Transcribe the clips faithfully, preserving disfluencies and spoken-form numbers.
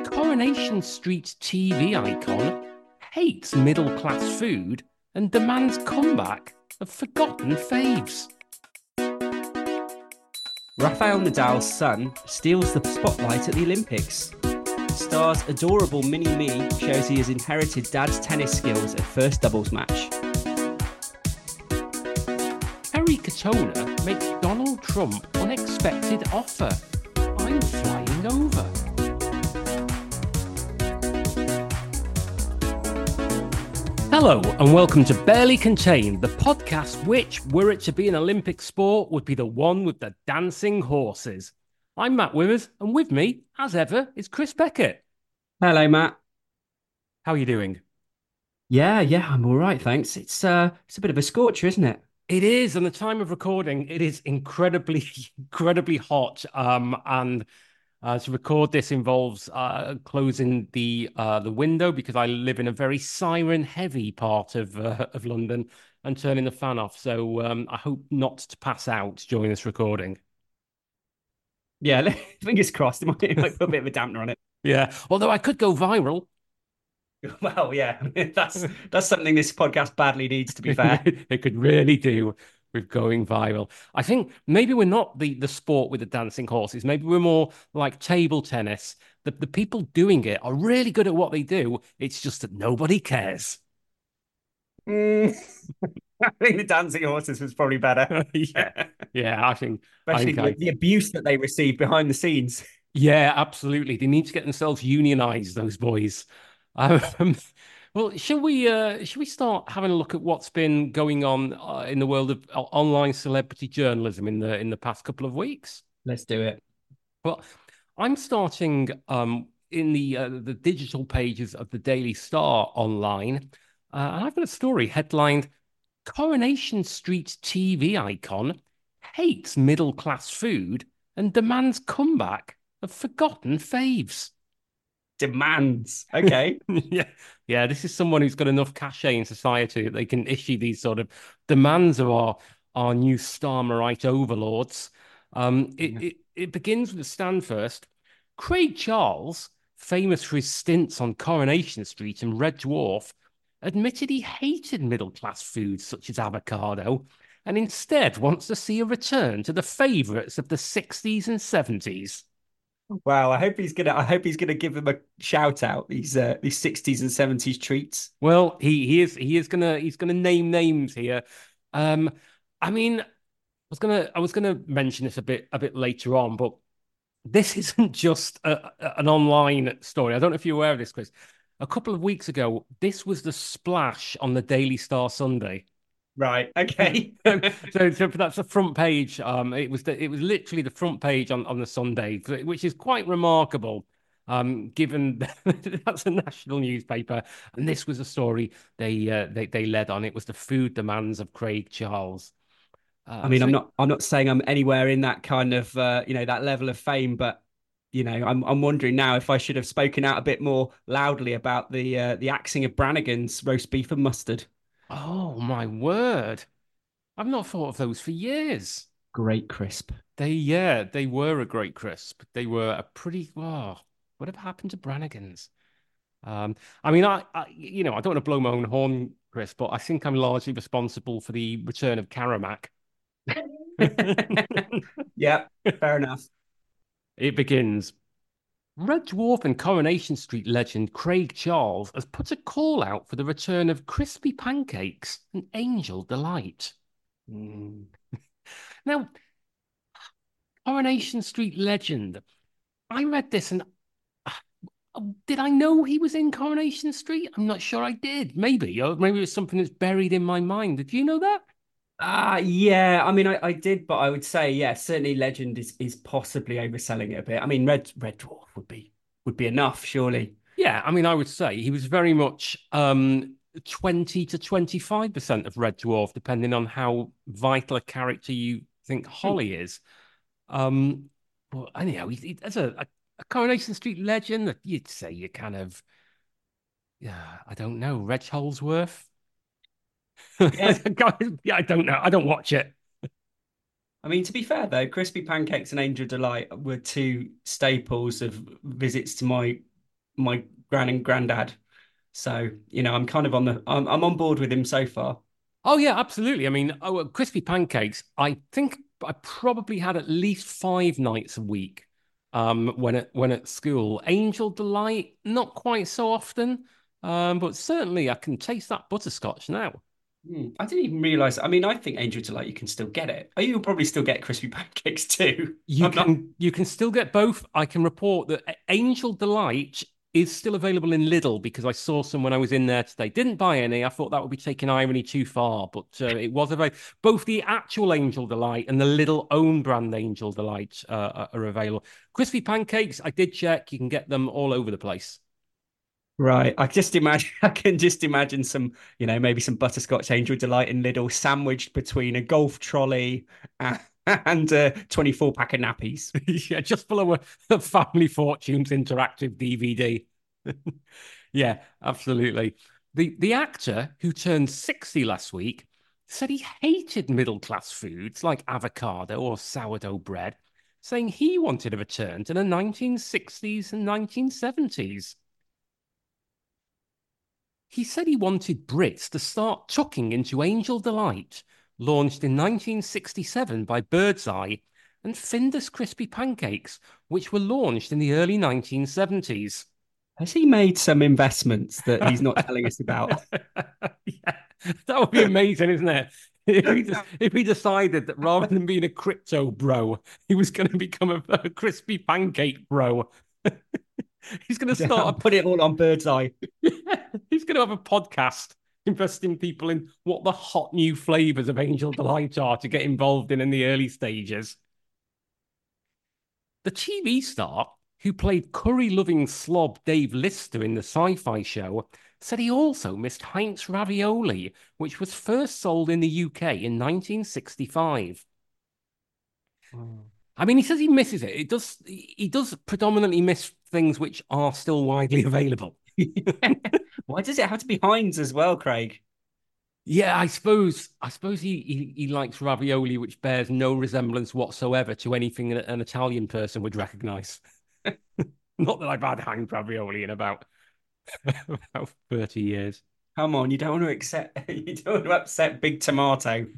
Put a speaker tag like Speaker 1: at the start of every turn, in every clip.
Speaker 1: Coronation Street T V icon hates middle-class food and demands comeback of forgotten faves.
Speaker 2: Rafael Nadal's son steals the spotlight at the Olympics. Star's adorable mini-me shows he has inherited dad's tennis skills at first doubles match.
Speaker 1: Terry Katona makes Donald Trump unexpected offer. I'm flying over. Hello and welcome to Barely Contained, the podcast which, were it to be an Olympic sport, would be the one with the dancing horses. I'm Matt Withers, and with me, as ever, is Chris Beckett.
Speaker 2: Hello, Matt.
Speaker 1: How are you doing?
Speaker 2: Yeah, yeah, I'm all right, thanks. It's uh, it's a bit of a scorcher, isn't it?
Speaker 1: It is, and the time of recording, it is incredibly, incredibly hot. Um, and uh, to record this involves uh, closing the uh, the window because I live in a very siren-heavy part of uh, of London, and turning the fan off. So um, I hope not to pass out during this recording.
Speaker 2: Yeah, fingers crossed. It might, it might put a bit of a dampener on it.
Speaker 1: Yeah, although I could go viral.
Speaker 2: Well, yeah, that's that's something this podcast badly needs, to be fair.
Speaker 1: It could really do with going viral. I think maybe we're not the the sport with the dancing horses. Maybe we're more like table tennis. The the people doing it are really good at what they do. It's just that nobody cares.
Speaker 2: Mm, I think the dancing horses was probably better.
Speaker 1: yeah, yeah. I think,
Speaker 2: Especially
Speaker 1: I think
Speaker 2: the,
Speaker 1: I,
Speaker 2: the abuse that they receive behind the scenes.
Speaker 1: yeah, absolutely. They need to get themselves unionized, those boys. Um, well, shall we uh, shall we start having a look at what's been going on uh, in the world of uh, online celebrity journalism in the in the past couple of weeks?
Speaker 2: Let's do it.
Speaker 1: Well, I'm starting um, in the uh, the digital pages of the Daily Star online, uh, and I've got a story headlined "Coronation Street T V icon hates middle class food and demands comeback of forgotten faves."
Speaker 2: Demands. Okay.
Speaker 1: Yeah, yeah. This is someone who's got enough cachet in society that they can issue these sort of demands of our our new Starmerite overlords. Um, it,
Speaker 2: Yeah.
Speaker 1: it it begins with a stand first. Craig Charles, famous for his stints on Coronation Street and Red Dwarf, admitted he hated middle class foods such as avocado, and instead wants to see a return to the favourites of the sixties and seventies.
Speaker 2: Wow, I hope he's gonna. I hope he's gonna give them a shout out. These uh, these sixties and seventies treats.
Speaker 1: Well, he he is he is gonna he's gonna name names here. Um, I mean, I was gonna I was gonna mention this a bit a bit later on, but this isn't just a, a- an online story. I don't know if you're aware of this, Chris. A couple of weeks ago, this was the splash on the Daily Star Sunday.
Speaker 2: Right. Okay.
Speaker 1: So, so, so that's the front page. Um, it was the, it was literally the front page on, on the Sunday, which is quite remarkable, um, given that's a national newspaper, and this was a story they uh, they they led on. It was the food demands of Craig Charles.
Speaker 2: I
Speaker 1: Uh,
Speaker 2: mean,
Speaker 1: so
Speaker 2: I'm
Speaker 1: it-
Speaker 2: not. I'm not saying I'm anywhere in that kind of uh, you know that level of fame, but you know, I'm I'm wondering now if I should have spoken out a bit more loudly about the uh, the axing of Brannigan's roast beef and mustard.
Speaker 1: oh my word, I've not thought of those for years.
Speaker 2: Great crisp.
Speaker 1: They yeah, they were a great crisp. They were a pretty. Oh, whatever happened to Brannigan's? Um, I mean, I, I, you know, I don't want to blow my own horn, Chris, but I think I'm largely responsible for the return of Karamak.
Speaker 2: Yeah, fair enough.
Speaker 1: It begins. Red Dwarf and Coronation Street legend Craig Charles has put a call out for the return of crispy pancakes and angel delight. Mm. Now, Coronation Street legend. I read this and uh, did I know he was in Coronation Street? I'm not sure I did. Maybe, or maybe it's something that's buried in my mind. Did you know that?
Speaker 2: Uh yeah, I mean I, I did, but I would say, yeah, certainly Legend is is possibly overselling it a bit. I mean, Red Red Dwarf would be would be enough, surely.
Speaker 1: Yeah, I mean, I would say he was very much um, twenty to twenty-five percent of Red Dwarf, depending on how vital a character you think
Speaker 2: Hmm.
Speaker 1: Holly is. Um, but anyhow, he, he, as a, a, a Coronation Street legend, that you'd say you kind of, yeah, I don't know, Reg Holsworth.
Speaker 2: Yeah.
Speaker 1: Yeah, I don't know. I don't watch it.
Speaker 2: I mean, to be fair though, crispy pancakes and Angel Delight were two staples of visits to my my gran and granddad. So, you know, I'm kind of on the I'm I'm on board with him so far.
Speaker 1: Oh yeah, absolutely. I mean, oh, uh, crispy pancakes. I think I probably had at least five nights a week. Um, when at when at school, Angel Delight, not quite so often. Um, but certainly I can taste that butterscotch now.
Speaker 2: Hmm, I didn't even realize. I mean, I think Angel Delight you can still get it. Oh, you'll probably still get crispy pancakes too.
Speaker 1: You
Speaker 2: I'm not.
Speaker 1: can you can still get both. I can report that Angel Delight is still available in Lidl because I saw some when I was in there today. Didn't buy any. I thought that would be taking irony too far, but uh, it was available. Both the actual Angel Delight and the Lidl own brand Angel Delight uh, are available. Crispy pancakes, I did check. You can get them all over the place.
Speaker 2: Right. I just imagine I can just imagine some, you know, maybe some butterscotch Angel Delight in Lidl sandwiched between a golf trolley and, and a twenty-four pack of nappies.
Speaker 1: Yeah, just below a, a Family Fortunes interactive D V D. Yeah, absolutely. The the actor who turned sixty last week said he hated middle class foods like avocado or sourdough bread, saying he wanted a return to the nineteen sixties and nineteen seventies. He said he wanted Brits to start tucking into Angel Delight, launched in nineteen sixty-seven by Birdseye, and Findus Crispy Pancakes, which were launched in the early nineteen seventies.
Speaker 2: Has he made some investments that he's not telling us about?
Speaker 1: Yeah, that would be amazing, isn't it? If he, just, if he decided that rather than being a crypto bro, he was going to become a, a crispy pancake bro. He's going to start
Speaker 2: Put it all on Birdseye.
Speaker 1: a, he's going to have a podcast investing people in what the hot new flavors of Angel Delight are to get involved in in the early stages. The T V star who played curry loving slob Dave Lister in the sci fi show said he also missed Heinz ravioli, which was first sold in the U K in nineteen sixty-five.
Speaker 2: Oh.
Speaker 1: I mean, he says he misses it. It does. He does predominantly miss things which are still widely available.
Speaker 2: Why does it have to be Heinz as well, Craig?
Speaker 1: Yeah, I suppose. I suppose he, he he likes ravioli, which bears no resemblance whatsoever to anything that an Italian person would recognise. Not that I've had Heinz ravioli in about about thirty years.
Speaker 2: Come on, you don't want to accept you don't want to upset Big Tomato.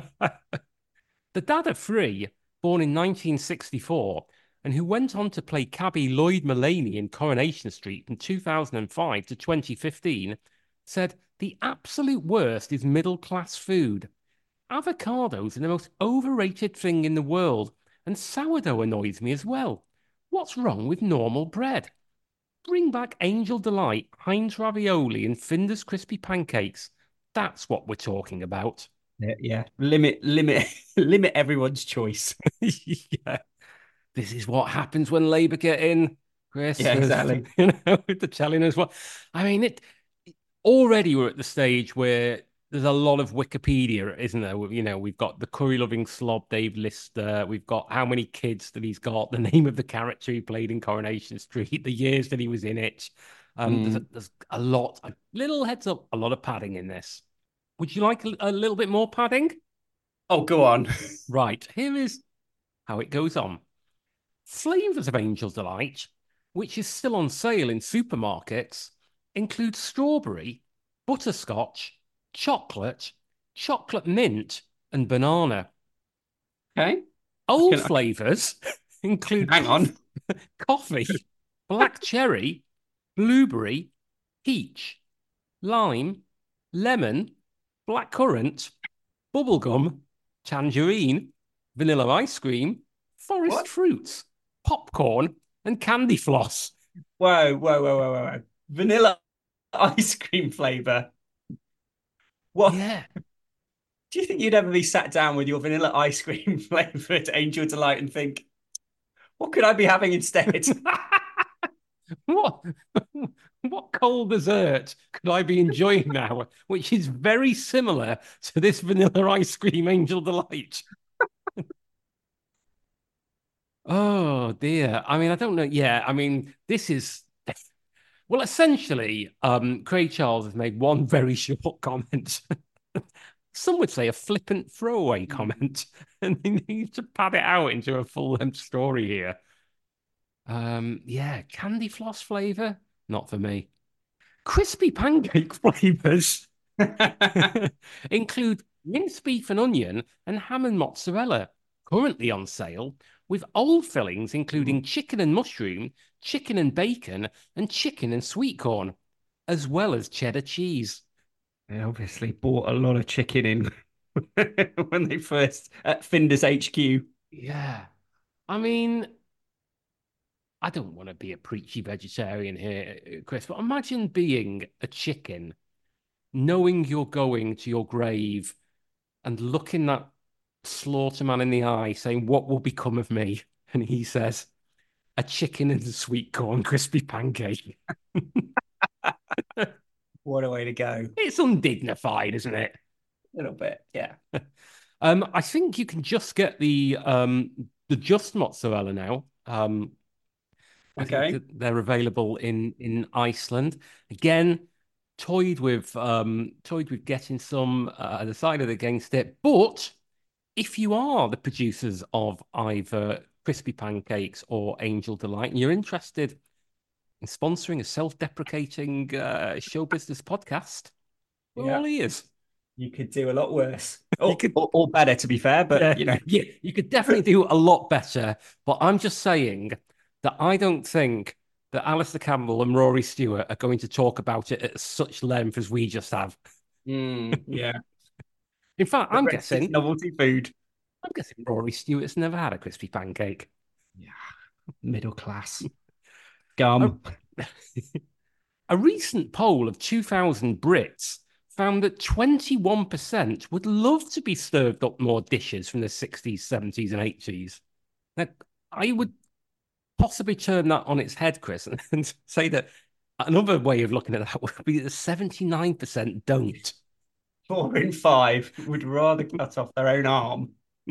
Speaker 1: The dad of three, born in nineteen sixty-four, and who went on to play cabbie Lloyd Mulaney in Coronation Street from two thousand five to twenty fifteen, said the absolute worst is middle class food. Avocados are the most overrated thing in the world, and sourdough annoys me as well. What's wrong with normal bread? Bring back Angel Delight, Heinz ravioli, and Findus crispy pancakes. That's what we're talking about.
Speaker 2: Yeah, yeah. Limit, limit, limit everyone's choice.
Speaker 1: Yeah. This is what happens when Labour get in, Chris.
Speaker 2: Yeah, exactly.
Speaker 1: You know, they're telling us what. I mean, it already we're at the stage where there's a lot of Wikipedia, isn't there? You know, we've got the curry loving slob Dave Lister. We've got how many kids that he's got, the name of the character he played in Coronation Street, the years that he was in it. Um, there's, a,
Speaker 2: Mm.
Speaker 1: there's a lot, a little heads up, a lot of padding in this. Would you like a, a little bit more padding?
Speaker 2: Oh, go on.
Speaker 1: Right, here is how it goes on. Flavors of Angel Delight, which is still on sale in supermarkets, include strawberry, butterscotch, chocolate, chocolate mint, and banana.
Speaker 2: Okay. I
Speaker 1: Old
Speaker 2: can, I can
Speaker 1: flavors include
Speaker 2: hang
Speaker 1: coff-
Speaker 2: on.
Speaker 1: coffee, black cherry, blueberry, peach, lime, lemon, blackcurrant, bubblegum, tangerine, vanilla ice cream, forest
Speaker 2: What?
Speaker 1: fruits, popcorn, and candy floss.
Speaker 2: Whoa, whoa, whoa, whoa, whoa, whoa. Vanilla ice cream flavor. What?
Speaker 1: Yeah.
Speaker 2: Do you think you'd ever be sat down with your vanilla ice cream flavored Angel Delight and think, what could I be having instead?
Speaker 1: what what cold dessert could I be enjoying now, which is very similar to this vanilla ice cream Angel Delight? Oh dear. I mean, I don't know. Yeah, I mean, this is well, essentially, um, Craig Charles has made one very short comment. Some would say a flippant throwaway comment, and he needs to pad it out into a full-length story here. Um, yeah, candy floss flavor. Not for me. Crispy pancake flavors include minced beef and onion and ham and mozzarella, currently on sale, with old fillings including chicken and mushroom, chicken and bacon, and chicken and sweet corn, as well as cheddar cheese.
Speaker 2: They obviously bought a lot of chicken in when they first at Findus H Q.
Speaker 1: Yeah. I mean, I don't want to be a preachy vegetarian here, Chris, but imagine being a chicken, knowing you're going to your grave and looking that slaughterman in the eye, saying, "What will become of me?" And he says, "A chicken and a sweet corn crispy pancake."
Speaker 2: What a way to go.
Speaker 1: It's undignified, isn't it?
Speaker 2: A little bit, yeah.
Speaker 1: Um, I think you can just get the um the just mozzarella now. Um, I think
Speaker 2: Okay.
Speaker 1: that they're available in in Iceland. Again, toyed with um toyed with getting some, uh, decided against it. But if you are the producers of either Crispy Pancakes or Angel Delight and you're interested in sponsoring a self-deprecating uh, show business podcast, we're
Speaker 2: Yeah.
Speaker 1: all ears.
Speaker 2: You could do a lot worse.
Speaker 1: You
Speaker 2: Or,
Speaker 1: could,
Speaker 2: or, or better, to be fair, but
Speaker 1: yeah,
Speaker 2: you know.
Speaker 1: yeah, you could definitely do a lot better. But I'm just saying that I don't think that Alistair Campbell and Rory Stewart are going to talk about it at such length as we just have.
Speaker 2: Mm, yeah.
Speaker 1: In fact,
Speaker 2: The
Speaker 1: I'm
Speaker 2: rest is
Speaker 1: guessing,
Speaker 2: novelty food.
Speaker 1: I'm guessing Rory Stewart's never had a crispy pancake.
Speaker 2: Yeah. Middle class.
Speaker 1: A,
Speaker 2: Gum.
Speaker 1: a recent poll of two thousand Brits found that twenty-one percent would love to be served up more dishes from the sixties, seventies, and eighties. Now, I would possibly turn that on its head, Chris, and, and say that another way of looking at that would be that seventy-nine percent don't.
Speaker 2: Four in five would rather cut off their own arm.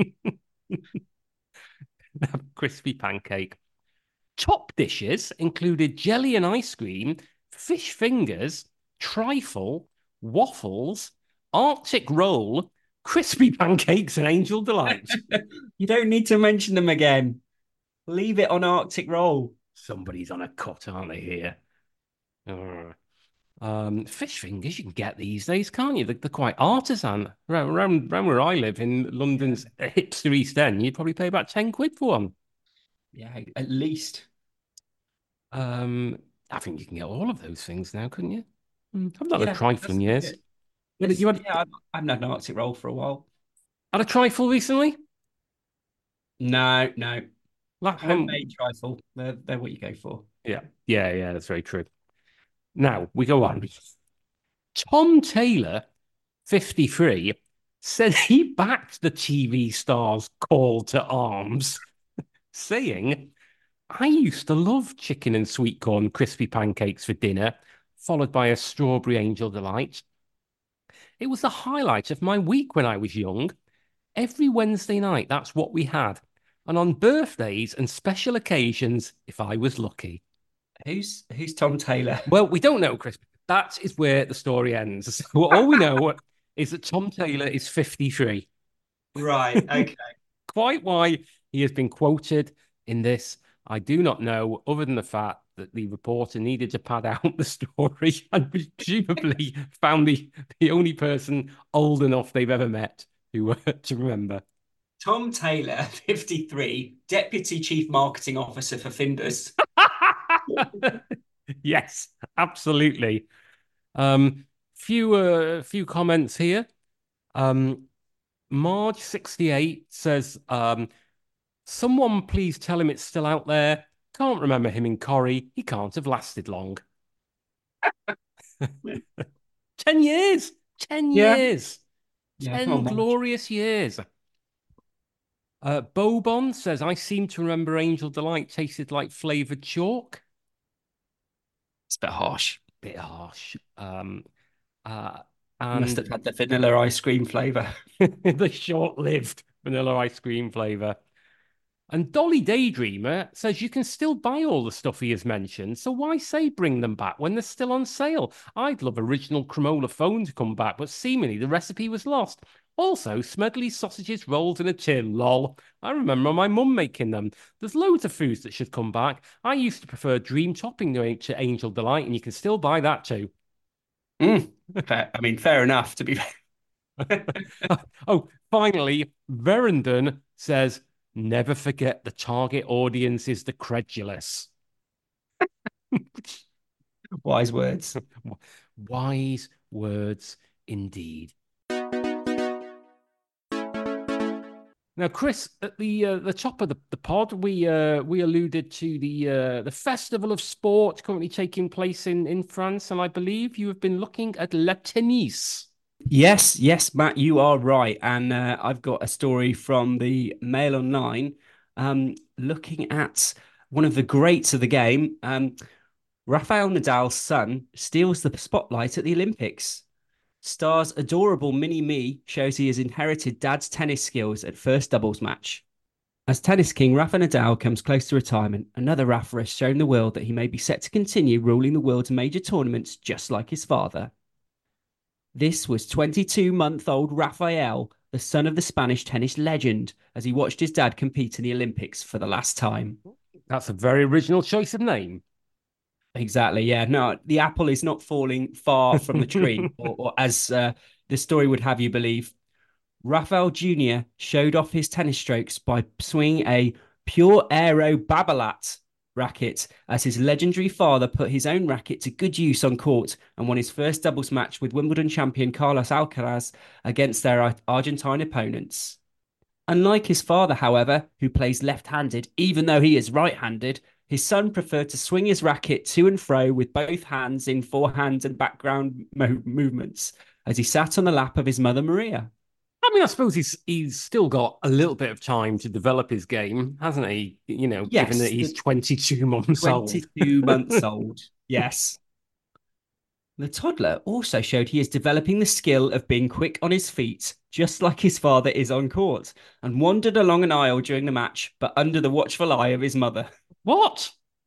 Speaker 1: Crispy pancake. Top dishes included jelly and ice cream, fish fingers, trifle, waffles, Arctic roll, crispy pancakes, and angel delight.
Speaker 2: You don't need to mention them again. Leave it on Arctic Roll.
Speaker 1: Somebody's on a cut, aren't they here? Uh, um, fish fingers you can get these days, can't you? They're, they're quite artisan. Around, around, around where I live in London's hipster East End, you'd probably pay about ten quid for one.
Speaker 2: Yeah, at least.
Speaker 1: Um, I think you can get all of those things now, couldn't you? Mm, I've not had a
Speaker 2: Yeah,
Speaker 1: trifle
Speaker 2: that's
Speaker 1: in years.
Speaker 2: it.
Speaker 1: You had,
Speaker 2: It's,
Speaker 1: you had,
Speaker 2: yeah, I've, I haven't had an Arctic Roll for a while.
Speaker 1: had a trifle recently?
Speaker 2: No, no.
Speaker 1: Like, um,
Speaker 2: Handmade trifle. They're, they're what you go for.
Speaker 1: yeah, yeah, yeah, that's very true. Now we go on. Tom Taylor, fifty-three, said he backed the T V star's call to arms, saying, "I used to love chicken and sweet corn crispy pancakes for dinner, followed by a strawberry angel delight. It was the highlight of my week when I was young. Every Wednesday night, that's what we had. And on birthdays and special occasions, if I was lucky."
Speaker 2: Who's who's Tom Taylor?
Speaker 1: Well, we don't know, Chris. That is where the story ends. So all we know is that Tom Taylor is fifty-three.
Speaker 2: Right. Okay.
Speaker 1: Quite why he has been quoted in this, I do not know, other than the fact that the reporter needed to pad out the story and presumably found the, the only person old enough they've ever met who uh, to remember.
Speaker 2: Tom Taylor, fifty-three, Deputy Chief Marketing Officer for Findus.
Speaker 1: Yes, absolutely. Um, few uh, few comments here. Um, Marge sixty-eight says, um, "Someone please tell him it's still out there. Can't remember him in Corrie. He can't have lasted long." Ten years. Ten
Speaker 2: Yeah.
Speaker 1: years.
Speaker 2: Yeah, come on,
Speaker 1: Ten
Speaker 2: Marge.
Speaker 1: glorious years. Uh, Bobon says, "I seem to remember Angel Delight tasted like flavored chalk."
Speaker 2: It's a bit harsh.
Speaker 1: Bit harsh. Um, uh,
Speaker 2: Must
Speaker 1: and
Speaker 2: have had the vanilla ice cream flavour.
Speaker 1: the short-lived vanilla ice cream flavor. And Dolly Daydreamer says you can still buy all the stuff he has mentioned, so why say bring them back when they're still on sale? I'd love original Cremola phone to come back, but seemingly the recipe was lost. Also, Smedley sausages rolls in a tin, lol. I remember my mum making them. There's loads of foods that should come back. I used to prefer Dream Topping to Angel Delight, and you can still buy that too.
Speaker 2: Mm, fair. I mean, fair enough to be fair.
Speaker 1: Oh, finally, Verondon says, never forget the target audience is the credulous.
Speaker 2: Wise words.
Speaker 1: Wise words indeed. Now, Chris, at the uh, the top of the, the pod, we uh, we alluded to the uh, the festival of sport currently taking place in, in France, and I believe you have been looking at Le Tennis.
Speaker 2: Yes, yes, Matt, you are right. And uh, I've got a story from the Mail Online um, looking at one of the greats of the game. Um, Rafael Nadal's son steals the spotlight at the Olympics. Star's adorable mini me shows he has inherited dad's tennis skills at first doubles match. As tennis king Rafa Nadal comes close to retirement, another Rafa has shown the world that he may be set to continue ruling the world's major tournaments just like his father. This was twenty-two-month-old Rafael, the son of the Spanish tennis legend, as he watched his dad compete in the Olympics for the last time.
Speaker 1: That's a very original choice of name.
Speaker 2: Exactly. Yeah. No, the apple is not falling far from the tree, or, or as uh, the story would have you believe. Rafael Junior showed off his tennis strokes by swinging a pure aero Babolat racket as his legendary father put his own racket to good use on court and won his first doubles match with Wimbledon champion Carlos Alcaraz against their Argentine opponents. Unlike his father, however, who plays left-handed, even though he is right-handed, his son preferred to swing his racket to and fro with both hands in forehand and background mo- movements as he sat on the lap of his mother, Maria.
Speaker 1: I mean, I suppose he's he's still got a little bit of time to develop his game, hasn't he? You know, given that
Speaker 2: Yes,
Speaker 1: he's
Speaker 2: the
Speaker 1: twenty-two months old.
Speaker 2: twenty-two months old. Yes. The toddler also showed he is developing the skill of being quick on his feet, just like his father is on court, and wandered along an aisle during the match, but under the watchful eye of his mother.
Speaker 1: What?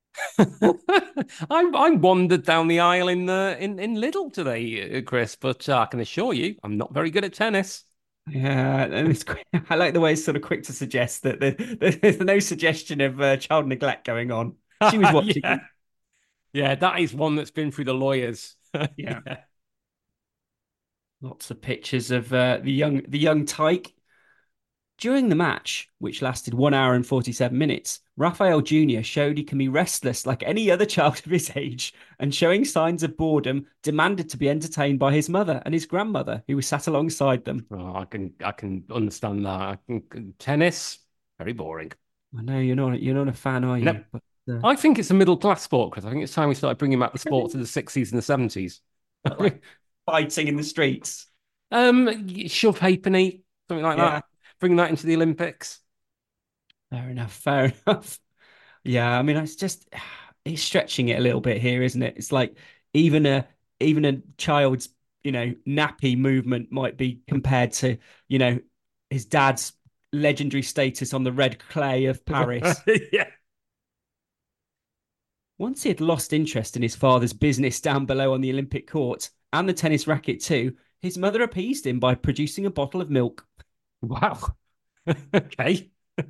Speaker 1: I I wandered down the aisle in the in in Lidl today, uh, Chris, but uh, I can assure you, I'm not very good at tennis.
Speaker 2: Yeah, and it's quick. I like the way it's sort of quick to suggest that there, there's no suggestion of uh, child neglect going on. She was
Speaker 1: Yeah,
Speaker 2: watching.
Speaker 1: yeah, that is one that's been through the lawyers.
Speaker 2: Yeah,
Speaker 1: Yeah.
Speaker 2: lots of pictures of uh, the young the young tyke. During the match, which lasted one hour and forty-seven minutes, Raphael Junior showed he can be restless like any other child of his age, and showing signs of boredom, demanded to be entertained by his mother and his grandmother, who was sat alongside them.
Speaker 1: Oh, I can I can understand that. I can, tennis, very boring.
Speaker 2: I know you're not you're not a fan, are
Speaker 1: Nope.
Speaker 2: you? But uh,
Speaker 1: I think it's a middle class sport, Chris. I think it's time we started bringing back the sport to the sixties and the seventies.
Speaker 2: like fighting in the streets.
Speaker 1: Um, shove halfpenny, something like
Speaker 2: Yeah,
Speaker 1: that. Bring that into the Olympics.
Speaker 2: fair enough. Fair enough. Yeah, I mean, it's just it's stretching it a little bit here, isn't it? It's like even a even a child's, you know, nappy movement might be compared to, you know, his dad's legendary status on the red clay of Paris.
Speaker 1: Yeah.
Speaker 2: Once he had lost interest in his father's business down below on the Olympic court and the tennis racket too, his mother appeased him by producing a bottle of milk.
Speaker 1: Wow. Okay.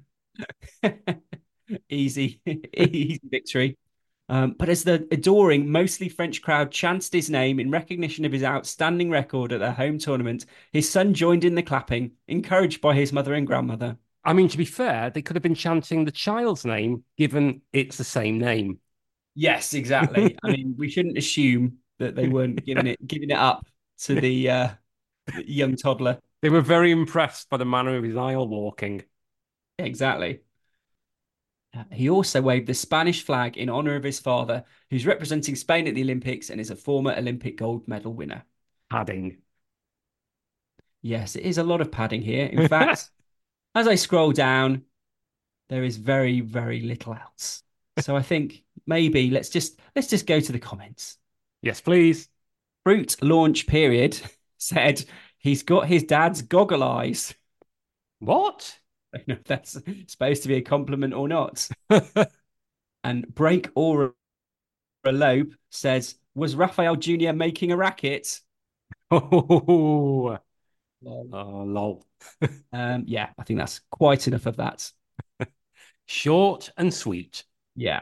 Speaker 2: Easy, easy victory. Um, but as the adoring, mostly French crowd chanted his name in recognition of his outstanding record at their home tournament, his son joined in the clapping, encouraged by his mother and grandmother.
Speaker 1: I mean, to be fair, they could have been chanting the child's name, given it's the same name.
Speaker 2: Yes, exactly. I mean, we shouldn't assume that they weren't giving
Speaker 1: Yeah.
Speaker 2: it giving it up to the, uh, the young toddler.
Speaker 1: They were very impressed by the manner of his aisle walking.
Speaker 2: Exactly. Uh, He also waved the Spanish flag in honor of his father, who's representing Spain at the Olympics and is a former Olympic gold medal winner.
Speaker 1: Padding.
Speaker 2: Yes, it is a lot of padding here. In fact, as I scroll down, there is very, very little else. So I think maybe let's just let's just go to the comments.
Speaker 1: Yes, please.
Speaker 2: Fruit launch period said he's got his dad's goggle eyes.
Speaker 1: What?
Speaker 2: I don't know if that's supposed to be a compliment or not. And Break Aura Loeb says, was Raphael Junior making a racket?
Speaker 1: Oh,
Speaker 2: Lol.
Speaker 1: Oh, lol.
Speaker 2: Um, yeah, I think that's quite enough of that.
Speaker 1: Short and sweet.
Speaker 2: Yeah.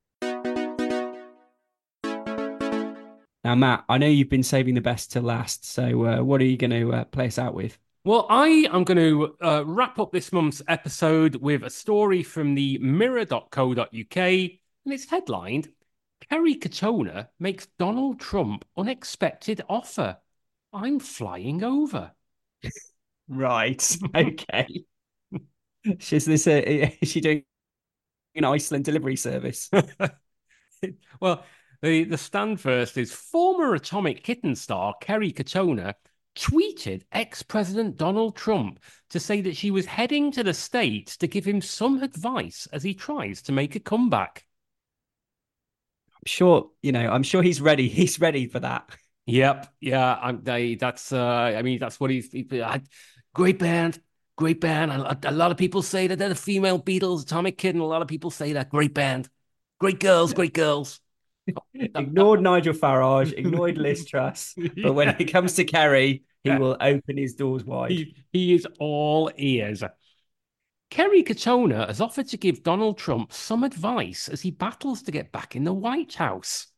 Speaker 2: Now, Matt, I know you've been saving the best to last. So, uh, what are you going to uh, play us out with?
Speaker 1: Well, I am going to uh, wrap up this month's episode with a story from the mirror dot co dot U K, and it's headlined Kerry Katona makes Donald Trump unexpected offer. I'm flying over.
Speaker 2: Right. Okay. Is this a, is she doing an Iceland delivery service?
Speaker 1: Well, the, the stand first is former Atomic Kitten star Kerry Katona tweeted ex-President Donald Trump to say that she was heading to the States to give him some advice as he tries to make a comeback.
Speaker 2: I'm sure, you know, I'm sure he's ready. He's ready for that.
Speaker 1: Yep, yeah, I'm, they, that's uh, I mean that's what he's he, I, great band, great band. A, a lot of people say that they're the female Beatles, Atomic Kitten. A lot of people say that great band, great girls, great girls. That, that,
Speaker 2: Ignored Nigel Farage, ignored Liz Truss, but when
Speaker 1: yeah,
Speaker 2: it comes to Kerry, he
Speaker 1: yeah.
Speaker 2: will open his doors wide.
Speaker 1: He, he is all ears. Kerry Katona has offered to give Donald Trump some advice as he battles to get back in the White House.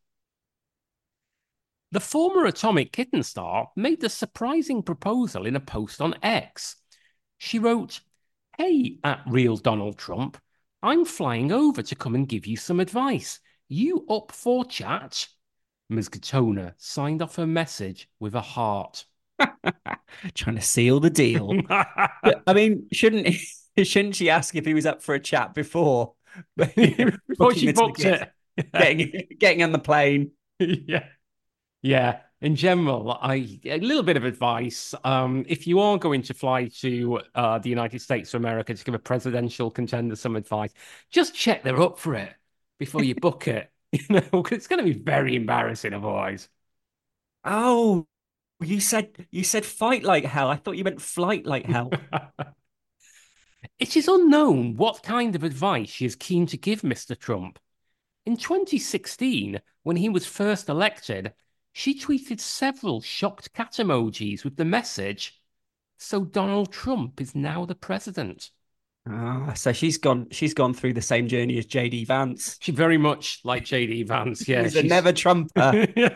Speaker 1: The former Atomic Kitten star made the surprising proposal in a post on X. She wrote, Hey, at real Donald Trump, I'm flying over to come and give you some advice. You up for chat? Miz Katona signed off her message with a heart.
Speaker 2: Trying to seal the deal. I mean, shouldn't shouldn't she ask if he was up for a chat before
Speaker 1: Before
Speaker 2: booking
Speaker 1: she
Speaker 2: the
Speaker 1: booked
Speaker 2: tickets,
Speaker 1: it.
Speaker 2: getting getting on the plane?
Speaker 1: Yeah. Yeah, in general, I a little bit of advice. Um, if you are going to fly to uh, the United States of America to give a presidential contender some advice, just check they're up for it before you book it. You know, 'cause it's going to be very embarrassing otherwise.
Speaker 2: Oh, you said you said fight like hell. I thought you meant flight like hell.
Speaker 1: It is unknown what kind of advice she is keen to give Mister Trump. In twenty sixteen, when he was first elected, she tweeted several shocked cat emojis with the message, So Donald Trump is now the president.
Speaker 2: Ah, so she's gone. She's gone through the same journey as J D Vance.
Speaker 1: She very much like J D Vance.
Speaker 2: He
Speaker 1: Yeah,
Speaker 2: was a
Speaker 1: she's
Speaker 2: never Trumper.
Speaker 1: yeah.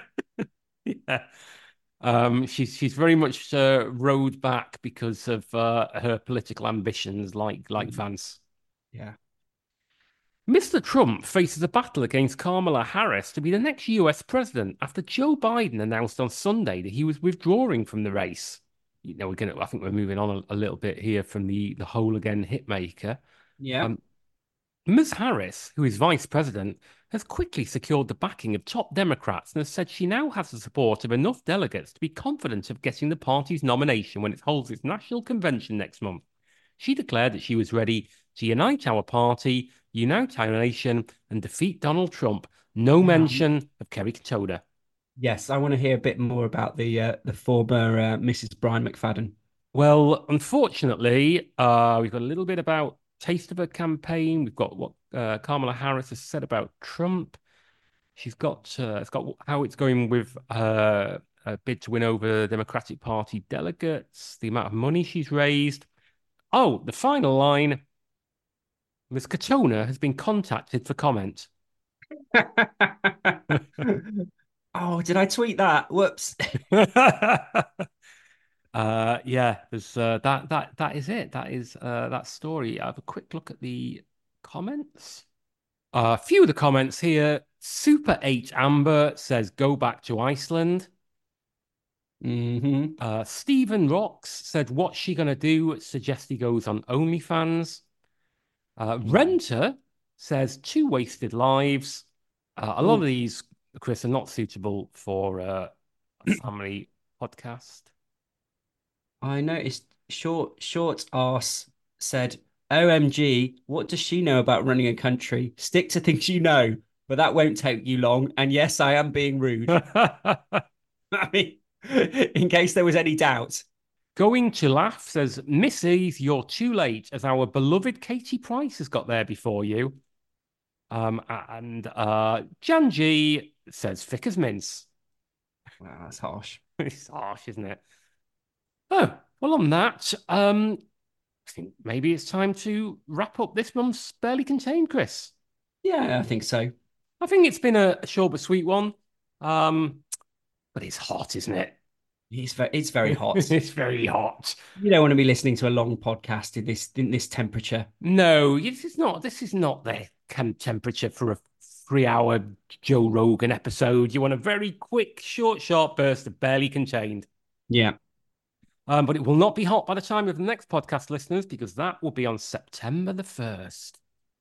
Speaker 1: Um, she's she's very much uh, rode back because of uh, her political ambitions, like like Vance.
Speaker 2: Yeah.
Speaker 1: Mister Trump faces a battle against Kamala Harris to be the next U S president after Joe Biden announced on Sunday that he was withdrawing from the race. You know, we're gonna. I think we're moving on a, a little bit here from the the whole again hitmaker.
Speaker 2: Yeah.
Speaker 1: Um, Miz Harris, who is vice president, has quickly secured the backing of top Democrats and has said she now has the support of enough delegates to be confident of getting the party's nomination when it holds its national convention next month. She declared that she was ready to unite our party, unite our nation, and defeat Donald Trump. No
Speaker 2: Yeah.
Speaker 1: mention of Kerry Katona.
Speaker 2: Yes, I want to hear a bit more about the uh, the former uh, Missus Brian McFadden.
Speaker 1: Well, unfortunately, uh, we've got a little bit about taste of her campaign. We've got what uh, Kamala Harris has said about Trump. She's got uh, it's got how it's going with her uh, bid to win over the Democratic Party delegates, the amount of money she's raised. Oh, the final line: Miz Katona has been contacted for comment.
Speaker 2: Oh, did I tweet that? Whoops.
Speaker 1: Uh, yeah, there's uh, that that that is it. That is uh, that story. I have a quick look at the comments. Uh, a few of the comments here. Super H Amber says, "Go back to Iceland."
Speaker 2: Hmm.
Speaker 1: Uh, Stephen Rocks said, "What's she gonna do?" Suggests he goes on OnlyFans. Uh, Renter says, "Two wasted lives." Uh, a lot of
Speaker 2: Oh,
Speaker 1: these, Chris, are not suitable for uh, a family podcast.
Speaker 2: I noticed short short ass said, O M G, what does she know about running a country? Stick to things you know, but that won't take you long. And yes, I am being rude. I mean, in case there was any doubt.
Speaker 1: Going to laugh says, Missus, you're too late, as our beloved Katie Price has got there before you. Um, and uh, Jan G says, thick as mince.
Speaker 2: Wow, that's harsh.
Speaker 1: It's harsh, isn't it? Oh, Well, on that, um, I think maybe it's time to wrap up this month's Barely Contained, Chris.
Speaker 2: Yeah, I think so.
Speaker 1: I think it's been a, a short but sweet one. Um, but it's hot, isn't it?
Speaker 2: It's very, it's very hot.
Speaker 1: It's very hot.
Speaker 2: You don't want to be listening to a long podcast in this in this temperature.
Speaker 1: No, this is not. This is not the chem temperature for a three-hour Joe Rogan episode. You want a very quick, short, sharp burst of Barely Contained.
Speaker 2: Yeah,
Speaker 1: Um, but it will not be hot by the time of the next podcast, listeners, because that will be on September the first.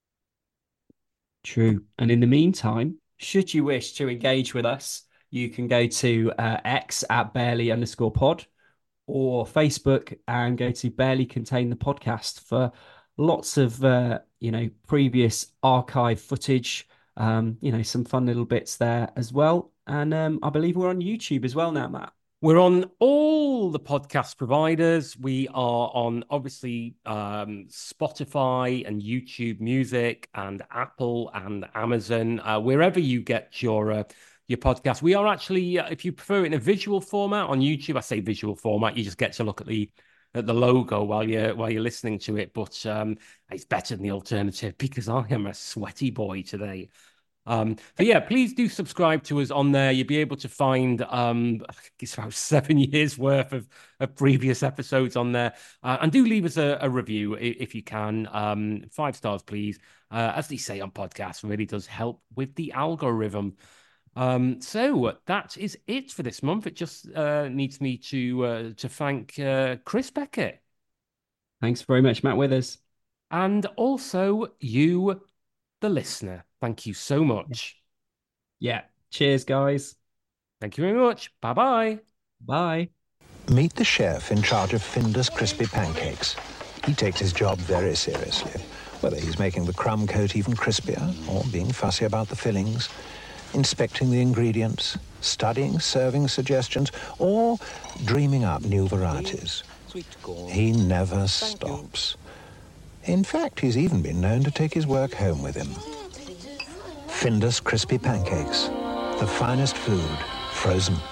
Speaker 2: true. And in the meantime, should you wish to engage with us, you can go to uh, X at barely underscore pod or Facebook and go to Barely Contain the Podcast for lots of uh, you know previous archive footage. Um, you know, some fun little bits there as well. And um, I believe we're on YouTube as well now, Matt.
Speaker 1: We're on all the podcast providers. We are on obviously um, Spotify and YouTube Music and Apple and Amazon, uh, wherever you get your uh, your podcast. We are actually, uh, if you prefer it in a visual format on YouTube, I say visual format, you just get to look at the at the logo while you're while you're listening to it. But um, it's better than the alternative because I am a sweaty boy today. Um, so yeah, please do subscribe to us on there. You'll be able to find um, I think it's about seven years worth of, of previous episodes on there. Uh, and do leave us a, a review if you can. Um, five stars, please. Uh, as they say on podcasts, really does help with the algorithm. Um, so that is it for this month. It just uh, needs me to uh, to thank uh, Chris Beckett
Speaker 2: Thanks very much, Matt Withers.
Speaker 1: and also you, the listener. Thank you so much.
Speaker 2: Yeah. Cheers, guys.
Speaker 1: Thank you very much. Bye bye.
Speaker 2: Bye.
Speaker 3: Meet the chef in charge of Finder's crispy pancakes. He takes his job very seriously, whether he's making the crumb coat even crispier or being fussy about the fillings, inspecting the ingredients, studying serving suggestions, or dreaming up new varieties. He never stops. In fact, he's even been known to take his work home with him. Finder's crispy pancakes, the finest food, frozen.